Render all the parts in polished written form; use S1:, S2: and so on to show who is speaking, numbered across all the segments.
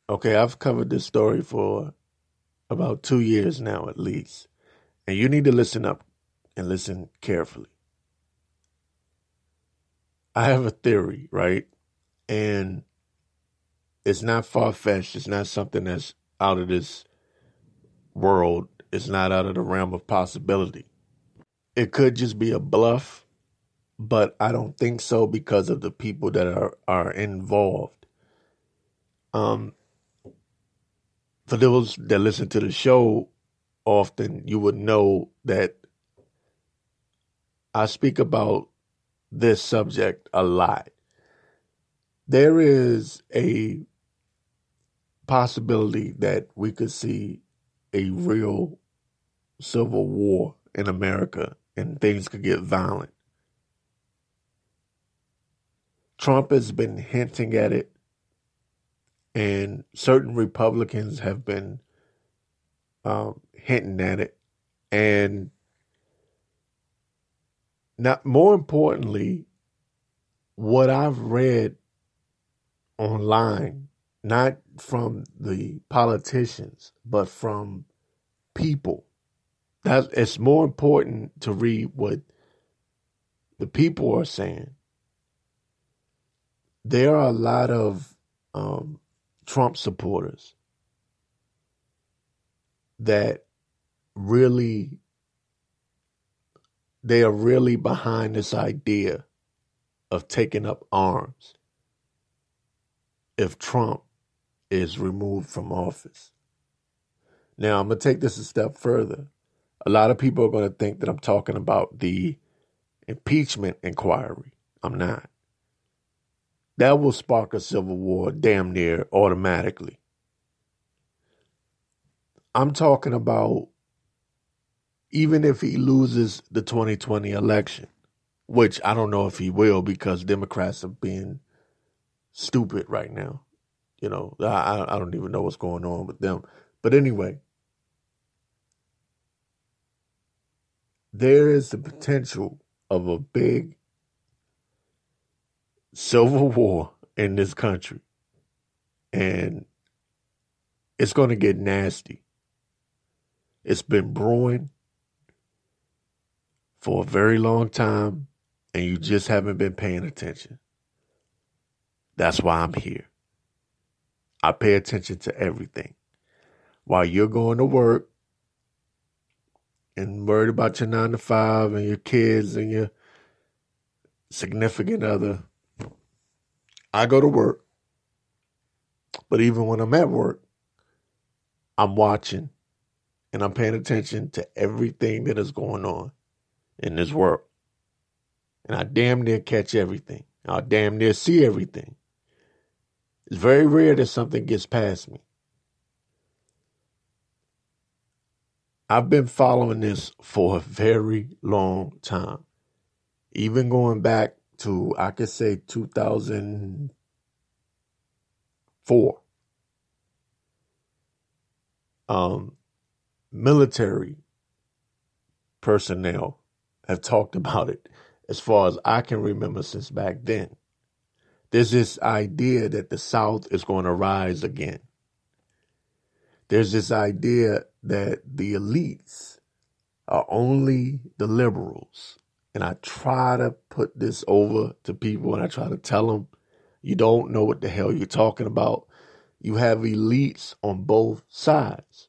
S1: Okay, I've covered this story for about 2 years now, at least. And you need to listen up and listen carefully. I have a theory, right? And it's not far fetched. It's not something that's out of this world. It's not out of the realm of possibility. It could just be a bluff, but I don't think so because of the people that are involved. Um, for those that listen to the show often, you would know that I speak about this subject a lot. There is a possibility that we could see a real civil war in America and things could get violent. Trump has been hinting at it, and certain Republicans have been hinting at it. And not more importantly, what I've read online, not from the politicians, but from people. That it's more important to read what the people are saying. There are a lot of Trump supporters that really, they are really behind this idea of taking up arms if Trump is removed from office. Now, I'm going to take this a step further. A lot of people are going to think that I'm talking about the impeachment inquiry. I'm not. That will spark a civil war damn near automatically. I'm talking about even if he loses the 2020 election, which I don't know if he will because Democrats are being stupid right now. You know, I don't even know what's going on with them. But anyway, there is the potential of a big civil war in this country. And it's going to get nasty. It's been brewing for a very long time, and you just haven't been paying attention. That's why I'm here. I pay attention to everything. While you're going to work and worried about your 9 to 5 and your kids and your significant other, I go to work. But even when I'm at work, I'm watching and I'm paying attention to everything that is going on in this world. And I damn near catch everything. I damn near see everything. It's very rare that something gets past me. I've been following this for a very long time. Even going back to, I could say 2004. Military personnel have talked about it as far as I can remember since back then. There's this idea that the South is going to rise again. There's this idea that the elites are only the liberals. And I try to put this over to people and I try to tell them, you don't know what the hell you're talking about. You have elites on both sides.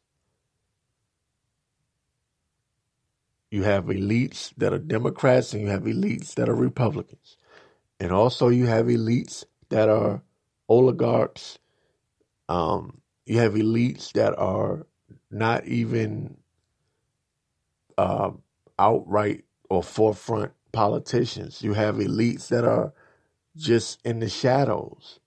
S1: You have elites that are Democrats and you have elites that are Republicans. And also you have elites that are oligarchs. You have elites that are not even outright or forefront politicians. You have elites that are just in the shadows,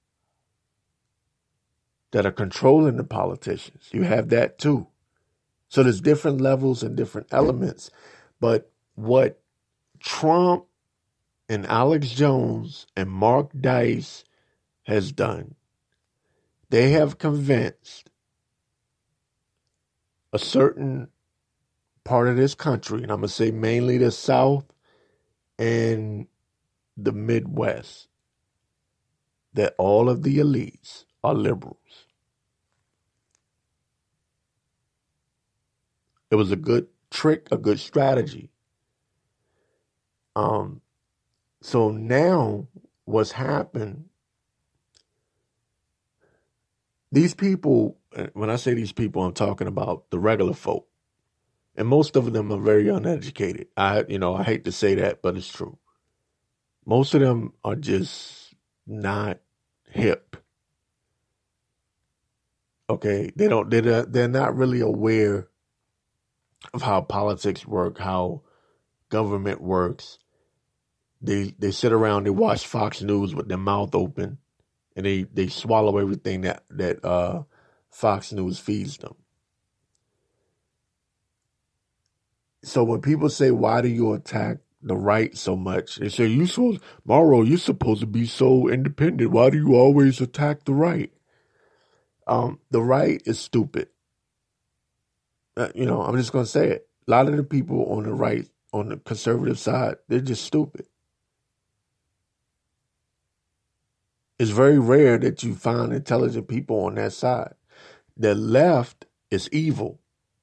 S1: that are controlling the politicians. You have that too. So there's different levels and different elements. But what Trump and Alex Jones and Mark Dice has done, they have convinced a certain part of this country, and I'm going to say mainly the South and the Midwest, that all of the elites are liberals. It was a good trick, a good strategy. So now what's happened, these people, when I say these people, I'm talking about the regular folk. And most of them are very uneducated. I hate to say that, but it's true. Most of them are just not hip. Okay, they're not really aware of how politics work, how government works. They sit around, they watch Fox News with their mouth open, and they swallow everything that Fox News feeds them. So when people say, "Why do you attack the right so much?" They say, Mauro, you're supposed to be so independent. Why do you always attack the right? The right is stupid. I'm just going to say it. A lot of the people on the right, on the conservative side, they're just stupid. It's very rare that you find intelligent people on that side. The left is evil,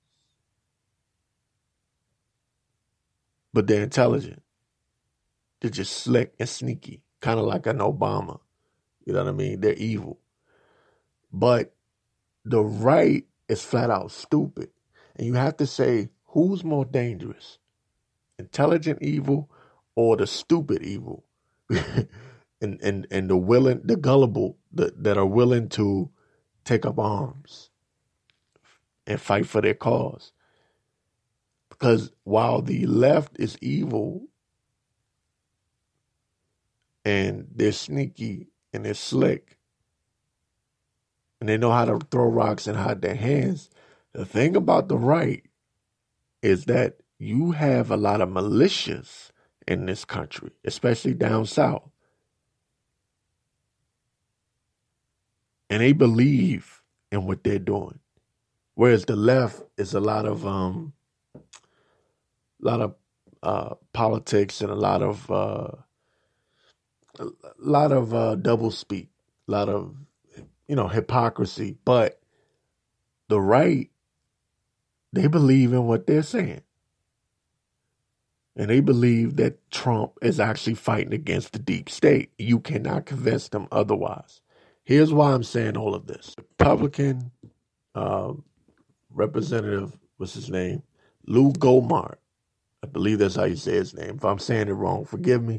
S1: but they're intelligent. They're just slick and sneaky, kind of like an Obama. You know what I mean? They're evil. But the right is flat out stupid. And you have to say, who's more dangerous? Intelligent evil or the stupid evil? and the gullible that are willing to take up arms and fight for their cause. Because while the left is evil and they're sneaky and they're slick and they know how to throw rocks and hide their hands, the thing about the right is that you have a lot of militias in this country, especially down south. And they believe in what they're doing. Whereas the left is a lot of politics and a lot of double speak, a lot of hypocrisy. But the right, they believe in what they're saying. And they believe that Trump is actually fighting against the deep state. You cannot convince them otherwise. Here's why I'm saying all of this. Republican representative, what's his name? Lou Gohmert. I believe that's how you say his name. If I'm saying it wrong, forgive me.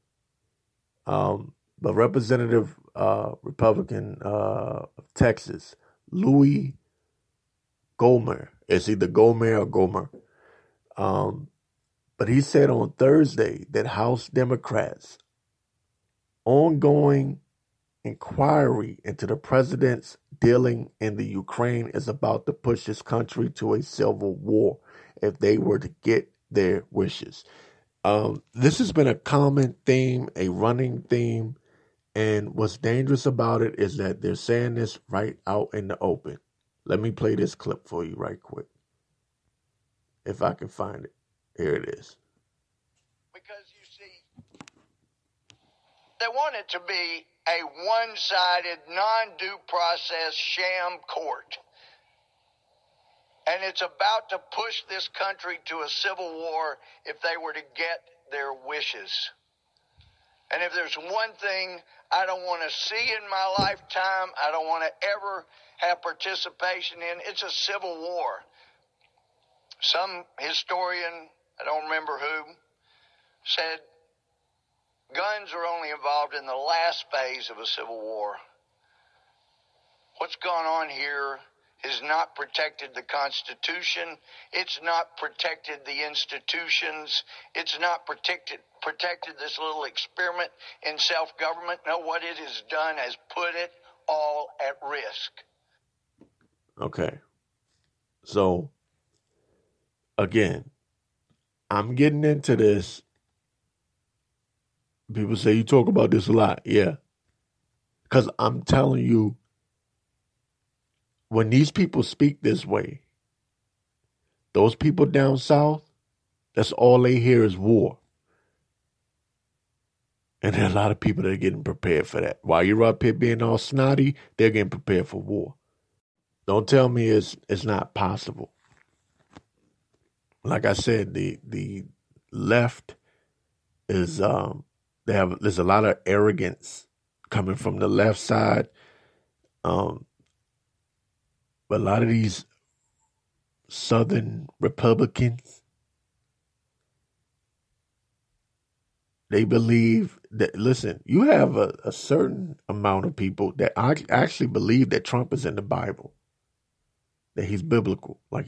S1: But Representative Republican of Texas, Louis Gohmert. It's either Gohmert or Gohmert. But he said on Thursday that House Democrats' ongoing inquiry into the president's dealing in the Ukraine is about to push his country to a civil war if they were to get their wishes. This has been a common theme, a running theme, and what's dangerous about it is that they're saying this right out in the open. Let me play this clip for you right quick, if I can find it. Here it is.
S2: Because you see, they want it to be a one-sided, non-due process sham court. And it's about to push this country to a civil war if they were to get their wishes. And if there's one thing I don't want to see in my lifetime, I don't want to ever have participation in, it's a civil war. Some historian, I don't remember who, said guns are only involved in the last phase of a civil war. What's gone on here has not protected the Constitution. It's not protected the institutions. It's not protected this little experiment in self-government. No, what it has done has put it all at risk.
S1: Okay. So, again, I'm getting into this. People say you talk about this a lot. Yeah. Because I'm telling you, when these people speak this way, those people down south, that's all they hear is war. And there are a lot of people that are getting prepared for that. While you're up here being all snotty, they're getting prepared for war. Don't tell me it's not possible. like I said, the left is there's a lot of arrogance coming from the left side. But a lot of these Southern Republicans, they believe that, listen, you have a certain amount of people that actually believe that Trump is in the Bible, that he's biblical. Like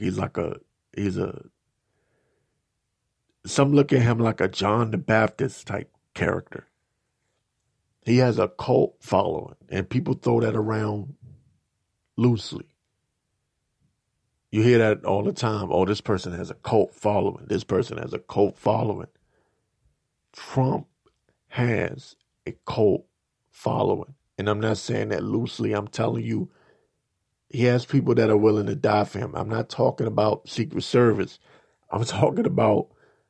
S1: some look at him like a John the Baptist type character. He has a cult following, and people throw that around loosely. You hear that all the time. Oh, this person has a cult following. This person has a cult following. Trump has a cult following. And I'm not saying that loosely. I'm telling you, he has people that are willing to die for him. I'm not talking about Secret Service. I'm talking about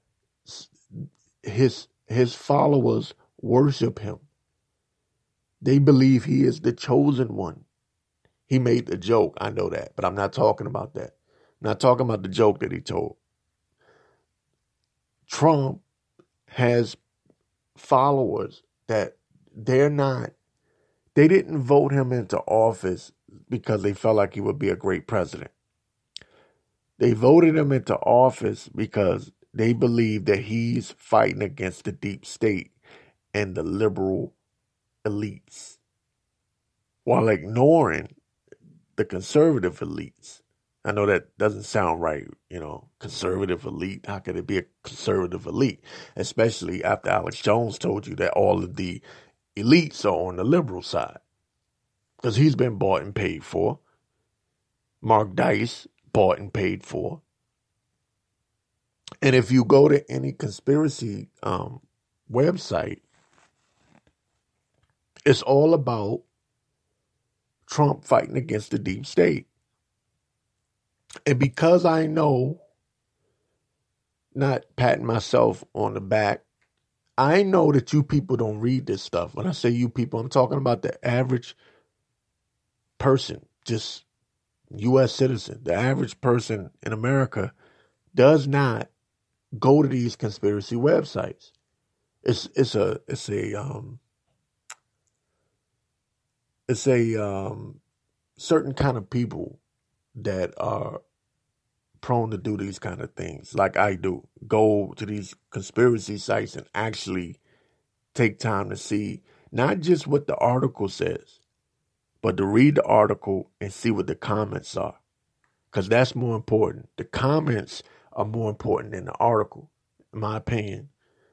S1: his followers worship him. They believe he is the chosen one. He made the joke. I know that, but I'm not talking about that. I'm not talking about the joke that he told. Trump has followers that they didn't vote him into office because they felt like he would be a great president. They voted him into office because they believe that he's fighting against the deep state and the liberal elites while ignoring the conservative elites. I know that doesn't sound right, conservative elite. How could it be a conservative elite? Especially after Alex Jones told you that all of the elites are on the liberal side. Because he's been bought and paid for. Mark Dice, bought and paid for. And if you go to any conspiracy website, it's all about Trump fighting against the deep state. And because I know, not patting myself on the back, I know that you people don't read this stuff. When I say you people, I'm talking about the average person, just U.S. citizen. The average person in America does not go to these conspiracy websites. It's a certain kind of people that are prone to do these kind of things, like I do. Go to these conspiracy sites and actually take time to see not just what the article says, but to read the article and see what the comments are. Because that's more important. The comments are more important than the article, in my opinion.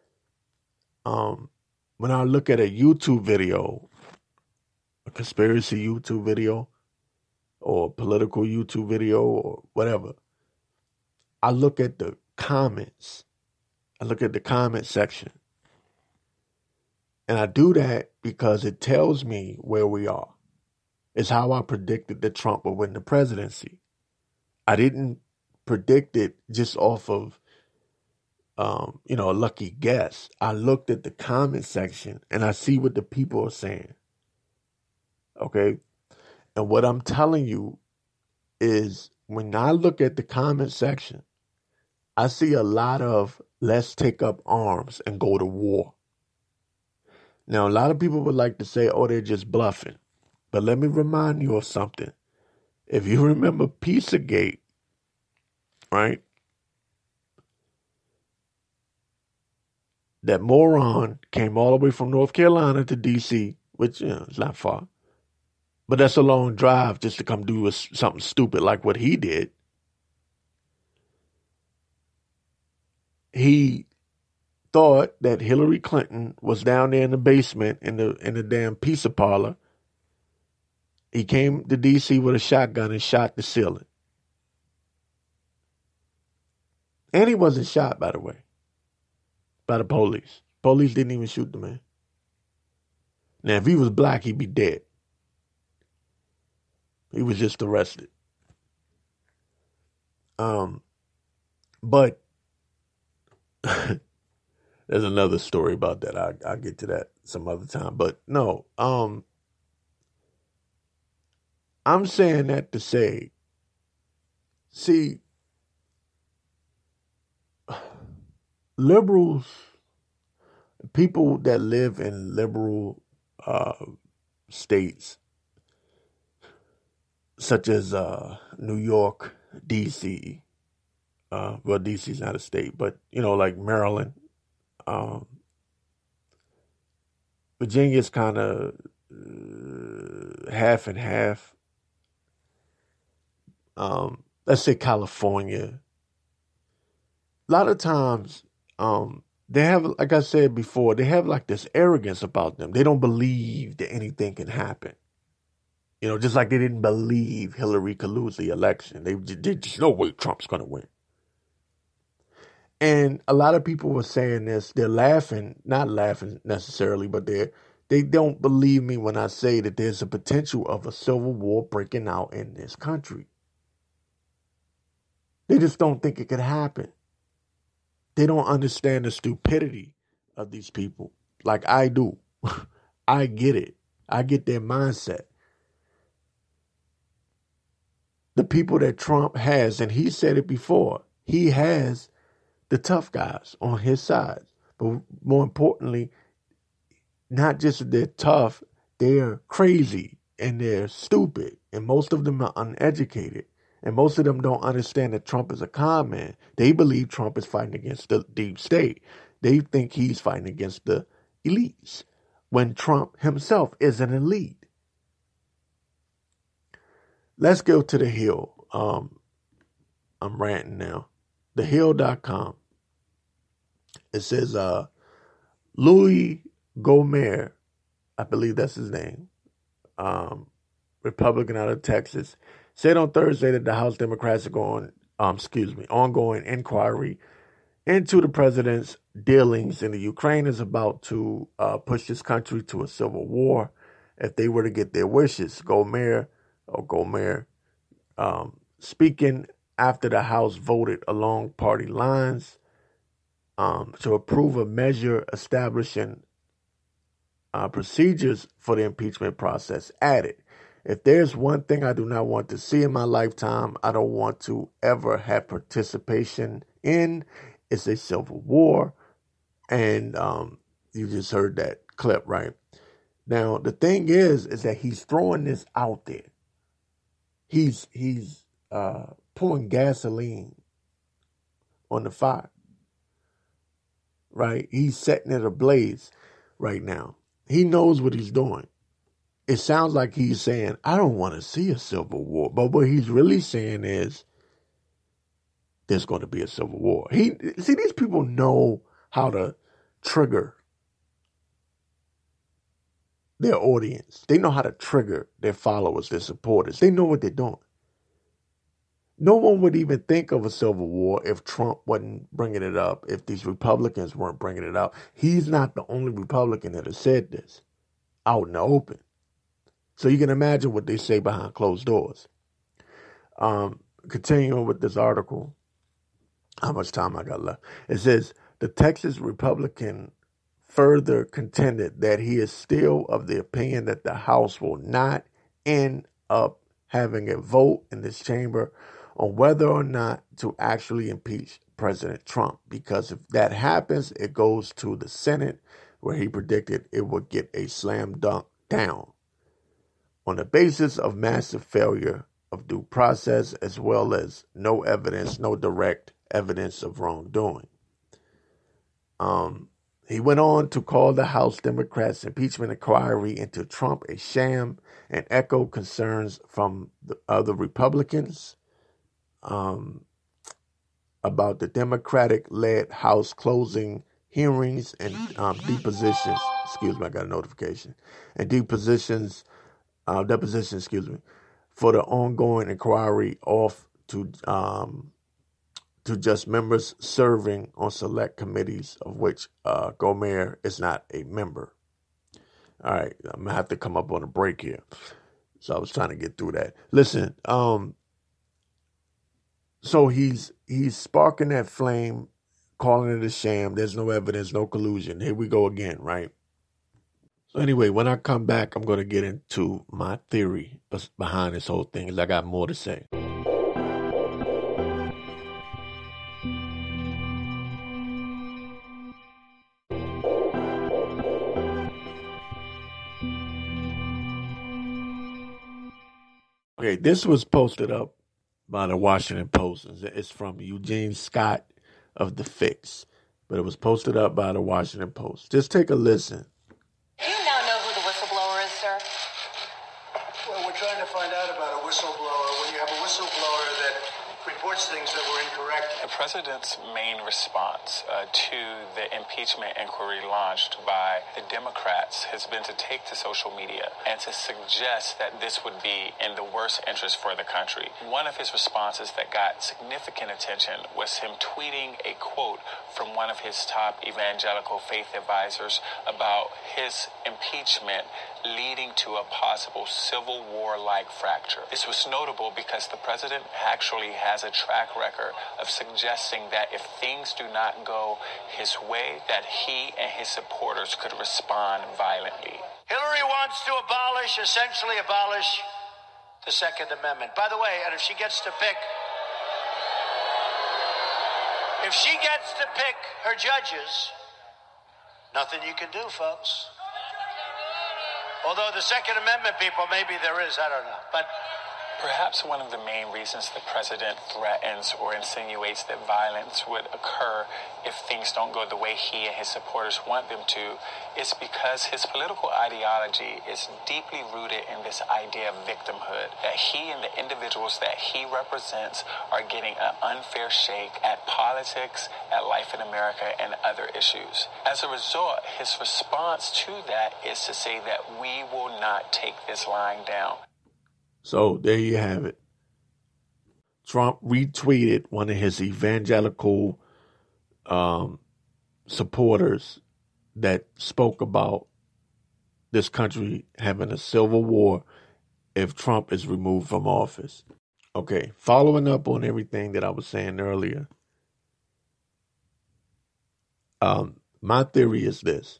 S1: When I look at a YouTube video, a conspiracy YouTube video, or a political YouTube video, or whatever, I look at the comments. I look at the comment section. And I do that because it tells me where we are. It's how I predicted that Trump would win the presidency. I didn't predict it just off of, a lucky guess. I looked at the comment section and I see what the people are saying. Okay? And what I'm telling you is when I look at the comment section, I see a lot of let's take up arms and go to war. Now, a lot of people would like to say, oh, they're just bluffing. But let me remind you of something. If you remember Pizzagate, right? That moron came all the way from North Carolina to D.C., which, is not far. But that's a long drive just to come do something stupid like what he did. He thought that Hillary Clinton was down there in the basement in the damn pizza parlor. He came to D.C. with a shotgun and shot the ceiling. And he wasn't shot, by the way, by the police. Police didn't even shoot the man. Now, if he was black, he'd be dead. He was just arrested. But there's another story about that. I'll get to that some other time. But no, I'm saying that to say, see, liberals, people that live in liberal states, such as New York, D.C., well, D.C. is not a state, but, like Maryland, Virginia is kind of half and half. Let's say California. A lot of times, they have, like I said before, they have like this arrogance about them. They don't believe that anything can happen. Just like they didn't believe Hillary could lose the election. They just no way Trump's going to win. And a lot of people were saying this. They're laughing, not laughing necessarily, but they don't believe me when I say that there's a potential of a civil war breaking out in this country. They just don't think it could happen. They don't understand the stupidity of these people like I do. I get it. I get their mindset. The people that Trump has, and he said it before, he has the tough guys on his side. But more importantly, not just they're tough, they're crazy and they're stupid. And most of them are uneducated. And most of them don't understand that Trump is a con man. They believe Trump is fighting against the deep state. They think he's fighting against the elites, when Trump himself is an elite. Let's go to The Hill. I'm ranting now. TheHill.com. It says Louis Gohmert, I believe that's his name, Republican out of Texas, said on Thursday that the House Democrats are ongoing inquiry into the president's dealings in the Ukraine is about to push this country to a civil war if they were to get their wishes. Gohmert, speaking after the House voted along party lines to approve a measure establishing procedures for the impeachment process, added, "If there's one thing I do not want to see in my lifetime, I don't want to ever have participation in, it's a civil war." And you just heard that clip, right? Now, the thing is that he's throwing this out there. He's pouring gasoline on the fire, right? He's setting it ablaze right now. He knows what he's doing. It sounds like he's saying, I don't want to see a civil war. But what he's really saying is, there's going to be a civil war. These people know how to trigger their audience. They know how to trigger their followers, their supporters. They know what they're doing. No one would even think of a civil war if Trump wasn't bringing it up, if these Republicans weren't bringing it up. He's not the only Republican that has said this out in the open. So you can imagine what they say behind closed doors. Continuing with this article, how much time I got left? It says, the Texas Republican further contended that he is still of the opinion that the House will not end up having a vote in this chamber on whether or not to actually impeach President Trump. Because if that happens, it goes to the Senate, where he predicted it would get a slam dunk down on the basis of massive failure of due process, as well as no direct evidence of wrongdoing. He went on to call the House Democrats' impeachment inquiry into Trump a sham and echoed concerns from the other Republicans about the Democratic-led House closing hearings and depositions. Excuse me, I got a notification. And depositions, for the ongoing inquiry off to just members serving on select committees, of which Gohmert is not a member. All right, I'm gonna have to come up on a break here. So I was trying to get through that. Listen, so he's sparking that flame, calling it a sham. There's no evidence, no collusion. Here we go again, right? So anyway, when I come back, I'm going to get into my theory behind this whole thing, because I got more to say. Okay, this was posted up by the Washington Post. It's from Eugene Scott of The Fix, but it was posted up by the Washington Post. Just take a listen.
S3: Do you now know who the whistleblower is, sir?
S4: Well, we're trying to find out about a whistleblower. When you have a whistleblower that reports things that were incorrect.
S5: The president's main response to the impeachment inquiry launched by the Democrats has been to take to social media and to suggest that this would be in the worst interest for the country. One of his responses that got significant attention was him tweeting a quote from one of his top evangelical faith advisors about his impeachment leading to a possible civil war-like fracture. This was notable because the president actually has a track record of suggesting that if things do not go his way, that he and his supporters could respond violently.
S4: Hillary wants to essentially abolish the Second Amendment. By the way, and if she gets to pick her judges, nothing you can do, folks. Although the Second Amendment people, maybe there is, I don't know. But
S5: perhaps one of the main reasons the president threatens or insinuates that violence would occur if things don't go the way he and his supporters want them to is because his political ideology is deeply rooted in this idea of victimhood, that he and the individuals that he represents are getting an unfair shake at politics, at life in America, and other issues. As a result, his response to that is to say that we will not take this lying down.
S1: So there you have it. Trump retweeted one of his evangelical supporters that spoke about this country having a civil war if Trump is removed from office. Okay, following up on everything that I was saying earlier, my theory is this.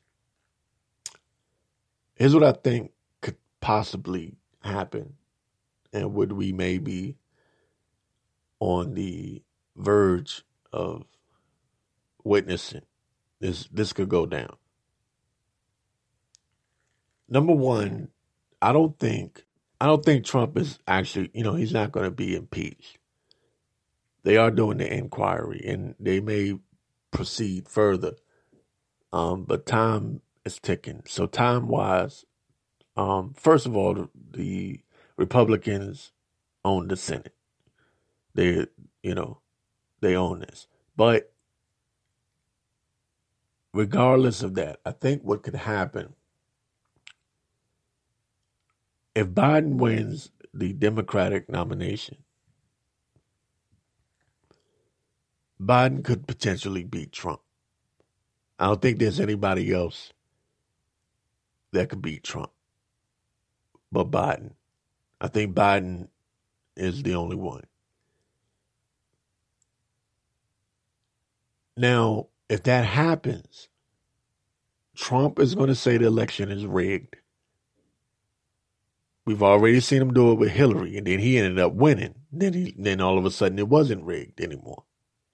S1: Here's what I think could possibly happen, and would we maybe on the verge of witnessing this could go down. Number one, I don't think Trump is actually, he's not going to be impeached. They are doing the inquiry and they may proceed further. But time is ticking. So time-wise, first of all, the Republicans own the Senate. They own this. But regardless of that, I think what could happen if Biden wins the Democratic nomination, Biden could potentially beat Trump. I don't think there's anybody else that could beat Trump but Biden. I think Biden is the only one. Now, if that happens, Trump is going to say the election is rigged. We've already seen him do it with Hillary, and then he ended up winning. Then all of a sudden it wasn't rigged anymore.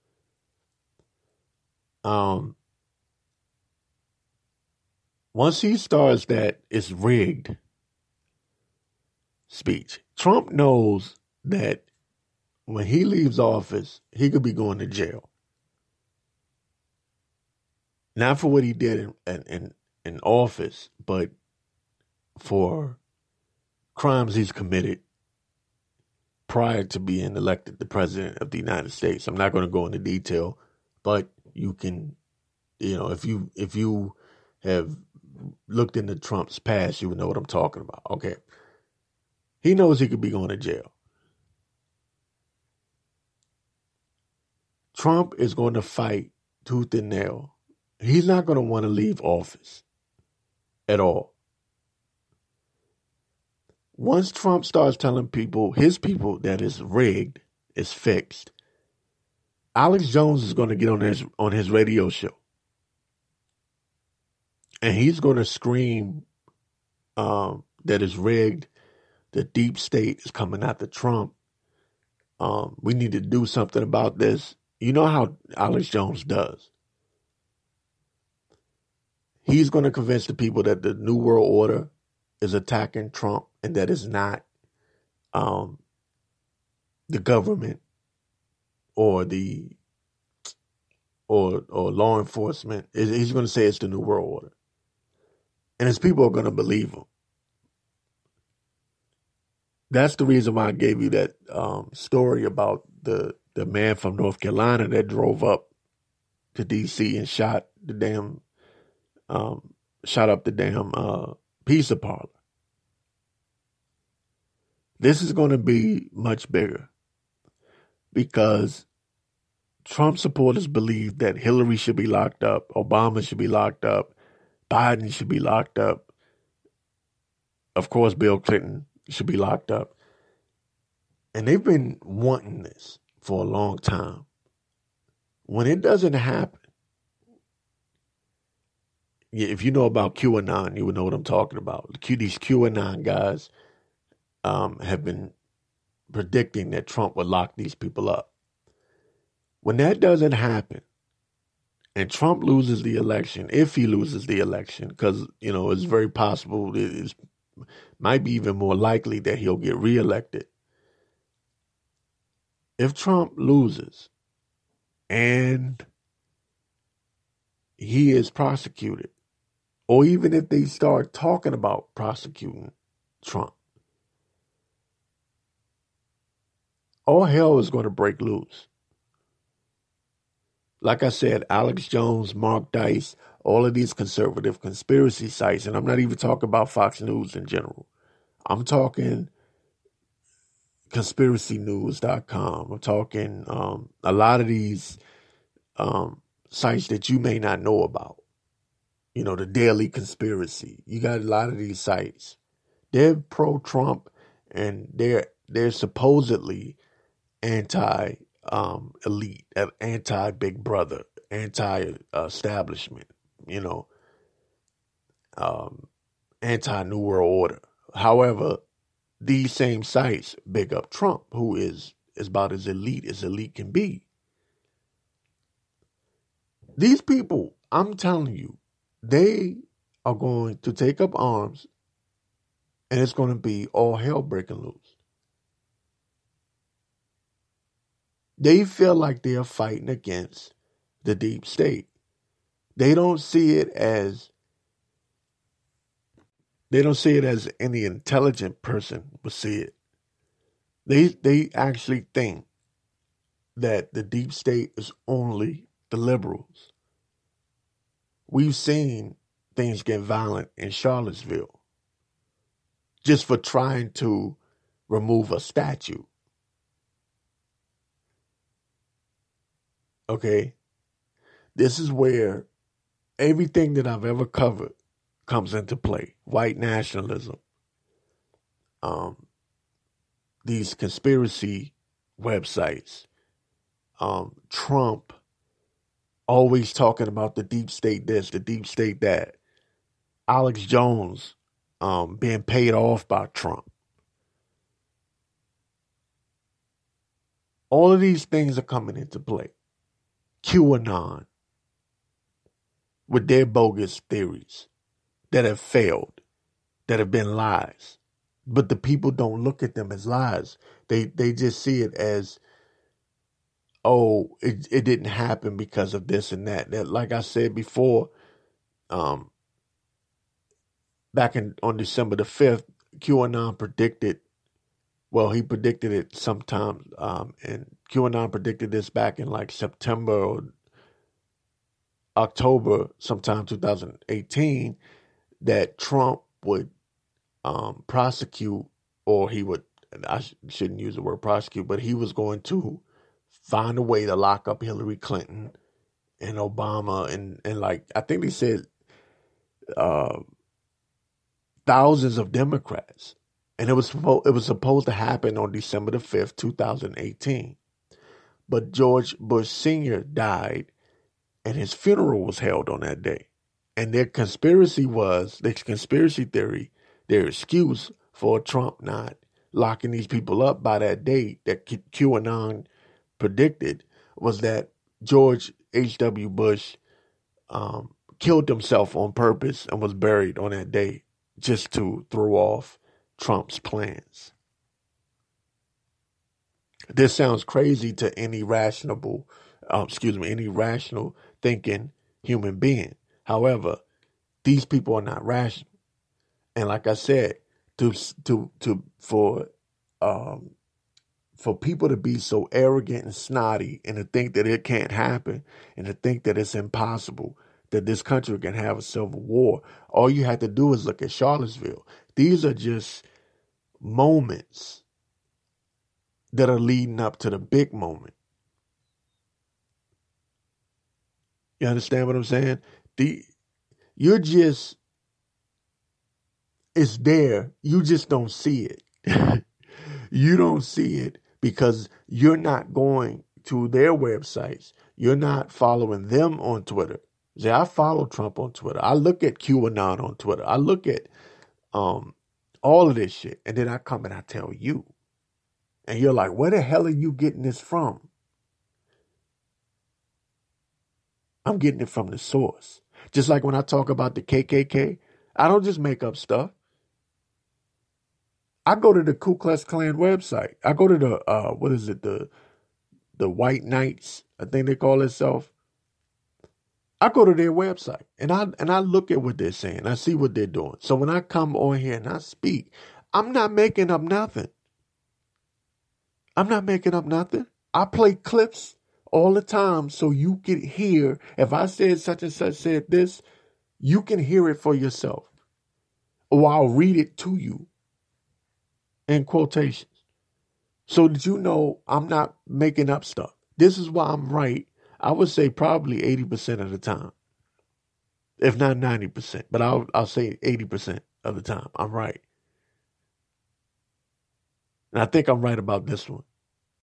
S1: Once he starts that it's rigged speech, Trump knows that when he leaves office, he could be going to jail. Not for what he did in office, but for crimes he's committed prior to being elected the president of the United States. I'm not going to go into detail, but you can, if you have looked into Trump's past, you would know what I'm talking about. Okay. He knows he could be going to jail. Trump is going to fight tooth and nail. He's not going to want to leave office at all. Once Trump starts telling his people, that it's rigged, it's fixed, Alex Jones is going to get on his radio show. And he's going to scream that it's rigged. The deep state is coming after Trump. We need to do something about this. You know how Alex Jones does. He's going to convince the people that the New World Order is attacking Trump and that it's not the government or or law enforcement. He's going to say it's the New World Order. And his people are going to believe him. That's the reason why I gave you that story about the man from North Carolina that drove up to D.C. and shot up the damn pizza parlor. This is going to be much bigger because Trump supporters believe that Hillary should be locked up, Obama should be locked up, Biden should be locked up. Of course, Bill Clinton should be locked up. And they've been wanting this for a long time. When it doesn't happen, if you know about QAnon, you would know what I'm talking about. These QAnon guys have been predicting that Trump would lock these people up. When that doesn't happen, and Trump loses the election, if he loses the election, because, it's very possible, it might be even more likely that he'll get reelected. If Trump loses and he is prosecuted, or even if they start talking about prosecuting Trump, all hell is going to break loose. Like I said, Alex Jones, Mark Dice, all of these conservative conspiracy sites, and I'm not even talking about Fox News in general. I'm talking conspiracynews.com. I'm talking a lot of these sites that you may not know about. The Daily Conspiracy. You got a lot of these sites. They're pro-Trump and they're supposedly anti-elite, anti-Big Brother, anti-establishment, anti-New World Order. However, these same sites big up Trump, who is about as elite can be. These people, I'm telling you, they are going to take up arms and it's going to be all hell breaking loose. They feel like they are fighting against the deep state. They don't see it as any intelligent person would see it. They actually think that the deep state is only the liberals. We've seen things get violent in Charlottesville just for trying to remove a statue. Okay? This is where everything that I've ever covered comes into play. White nationalism. These conspiracy websites. Trump always talking about the deep state this, the deep state that. Alex Jones being paid off by Trump. All of these things are coming into play. QAnon with their bogus theories that have failed, that have been lies. But the people don't look at them as lies. They just see it as, oh, it didn't happen because of this and that. That, like I said before, back on December the 5th, QAnon predicted, well, he predicted it sometime, and QAnon predicted this back in like September or October, sometime 2018, that Trump would prosecute, or he would, I shouldn't use the word prosecute, but he was going to find a way to lock up Hillary Clinton and Obama and like, I think they said thousands of Democrats. And it was supposed to happen on December the 5th, 2018. But George Bush Sr. died, and his funeral was held on that day. And their conspiracy theory, their excuse for Trump not locking these people up by that date that QAnon predicted was that George H.W. Bush killed himself on purpose and was buried on that day just to throw off Trump's plans. This sounds crazy to any any rational thinking human being. However, these people are not rational. And like I said, for people to be so arrogant and snotty and to think that it can't happen and to think that it's impossible that this country can have a civil war, all you have to do is look at Charlottesville. These are just moments that are leading up to the big moment. You understand what I'm saying? It's there. You just don't see it. You don't see it because you're not going to their websites. You're not following them on Twitter. See, I follow Trump on Twitter. I look at QAnon on Twitter. I look at all of this shit. And then I come and I tell you. And you're like, where the hell are you getting this from? I'm getting it from the source. Just like when I talk about the KKK, I don't just make up stuff. I go to the Ku Klux Klan website. I go to the the White Knights, I think they call themselves. I go to their website and I look at what they're saying. I see what they're doing. So when I come on here and I speak, I'm not making up nothing. I'm not making up nothing. I play clips all the time so you can hear. If I said such and such said this, you can hear it for yourself. Or I'll read it to you in quotations so that you know I'm not making up stuff. This is why I'm right. I would say probably 80% of the time, if not 90%, but I'll say 80% of the time I'm right. And I think I'm right about this one.